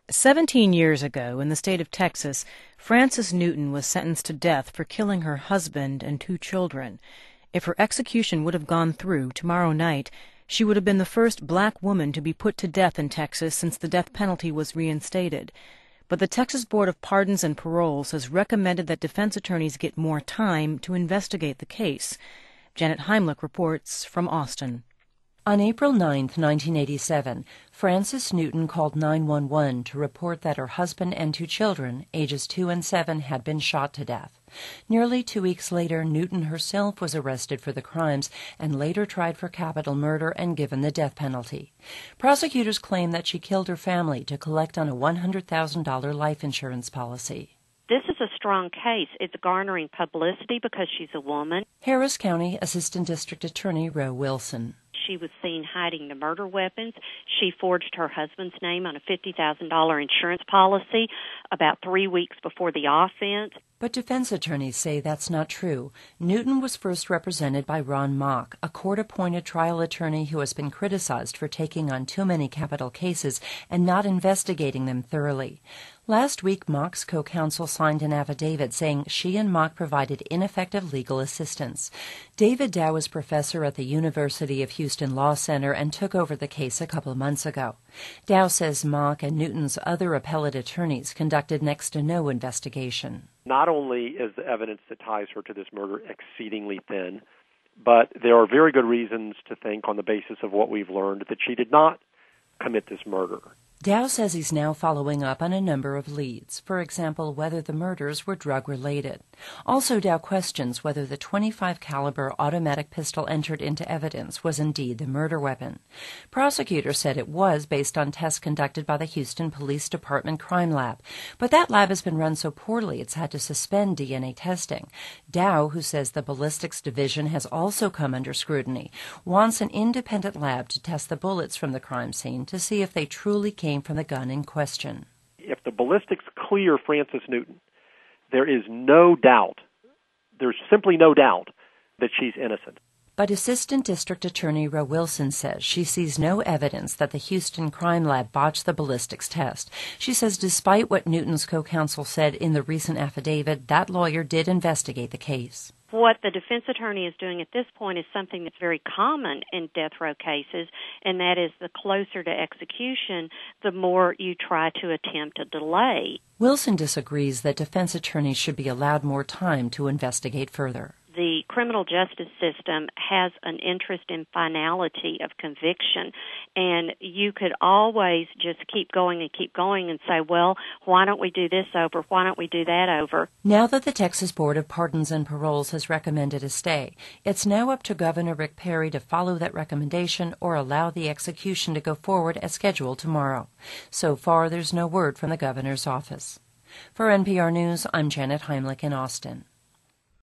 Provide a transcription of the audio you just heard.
17 years ago, in the state of Texas, Frances Newton was sentenced to death for killing her husband and 2 children. If her execution would have gone through tomorrow night, she would have been the first black woman to be put to death in Texas since the death penalty was reinstated. But the Texas Board of Pardons and Paroles has recommended that defense attorneys get more time to investigate the case. Janet Heimlich reports from Austin. On April 9, 1987, Frances Newton called 911 to report that her husband and 2 children, ages 2 and 7, had been shot to death. Nearly 2 weeks later, Newton herself was arrested for the crimes and later tried for capital murder and given the death penalty. Prosecutors claim that she killed her family to collect on a $100,000 life insurance policy. This is a strong case. It's garnering publicity because she's a woman. Harris County Assistant District Attorney Roe Wilson. She was seen hiding the murder weapons. She forged her husband's name on a $50,000 insurance policy about 3 weeks before the offense. But defense attorneys say that's not true. Newton was first represented by Ron Mock, a court-appointed trial attorney who has been criticized for taking on too many capital cases and not investigating them thoroughly. Last week, Mock's co-counsel signed an affidavit saying she and Mock provided ineffective legal assistance. David Dow is professor at the University of Houston Law Center and took over the case a couple months ago. Dow says Mock and Newton's other appellate attorneys conducted next to no investigation. Not only is the evidence that ties her to this murder exceedingly thin, but there are very good reasons to think, on the basis of what we've learned, that she did not commit this murder. Dow says he's now following up on a number of leads, for example, whether the murders were drug-related. Also, Dow questions whether the .25 caliber automatic pistol entered into evidence was indeed the murder weapon. Prosecutors said it was based on tests conducted by the Houston Police Department Crime Lab, but that lab has been run so poorly it's had to suspend DNA testing. Dow, who says the ballistics division has also come under scrutiny, wants an independent lab to test the bullets from the crime scene to see if they truly came from the gun in question. If the ballistics clear Frances Newton, there is no doubt, there's simply no doubt that she's innocent. But Assistant District Attorney Roe Wilson says she sees no evidence that the Houston Crime Lab botched the ballistics test. She says despite what Newton's co-counsel said in the recent affidavit, that lawyer did investigate the case. What the defense attorney is doing at this point is something that's very common in death row cases, and that is the closer to execution, the more you try to attempt a delay. Wilson disagrees that defense attorneys should be allowed more time to investigate further. The criminal justice system has an interest in finality of conviction, and you could always just keep going and say, well, why don't we do this over? Why don't we do that over? Now that the Texas Board of Pardons and Paroles has recommended a stay, it's now up to Governor Rick Perry to follow that recommendation or allow the execution to go forward as scheduled tomorrow. So far, there's no word from the governor's office. For NPR News, I'm Janet Heimlich in Austin.